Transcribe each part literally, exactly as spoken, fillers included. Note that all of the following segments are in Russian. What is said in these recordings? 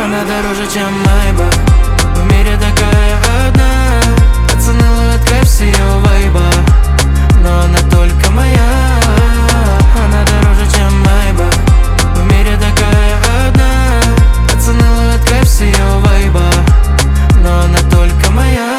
Она дороже, чем Майбах. В мире такая одна. Пацаны ловят кайф с ее вайба, но она только моя. Она дороже, чем Майбах. В мире такая одна. Пацаны ловят кайф с ее вайба, но она только моя.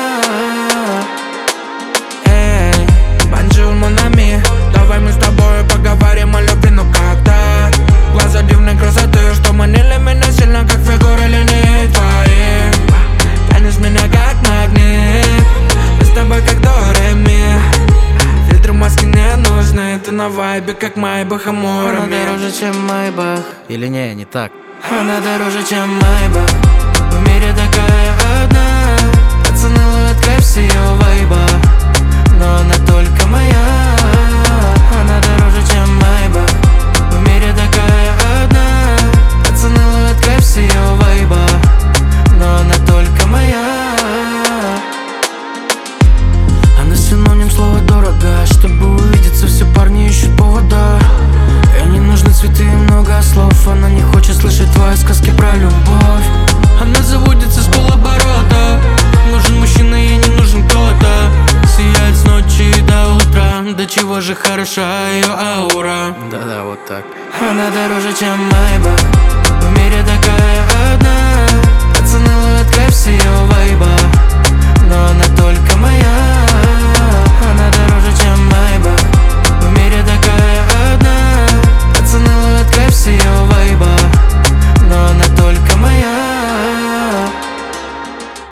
Эй, бонжур, мон ами, давай мы с тобой поговорим о любви, ну как-то. Глаза дивной красоты, что манили меня сильно, как фигуры линий твоих. Тянешь меня как магнит, мы с тобой как до ре ми. Фильтры маски не нужны, ты на вайбе, как Майбах, амор. Она дороже, чем Майбах. Или не, не так. Она дороже, чем Майбах. В мире такая одна. Пацаны ловят кайф с ее вайба, но она только моя. Она дороже, чем Майбах. В мире такая одна. Пацаны ловят кайф с ее вайба, но она только моя. Она синоним слова дорого. Чтобы увидеться, все парни ищут повода. Ей не нужны цветы и много слов. Она не хочет слышать твои сказки про любовь. Она заводится с полоборота. Нужен мужчина, ей не нужен кто-то. Сияет с ночи до утра. До чего же хороша ее аура. Да-да, вот так. Она дороже, чем Майбах. В мире такая одна. Пацаны ловят кайф с ее вайба, но она только моя.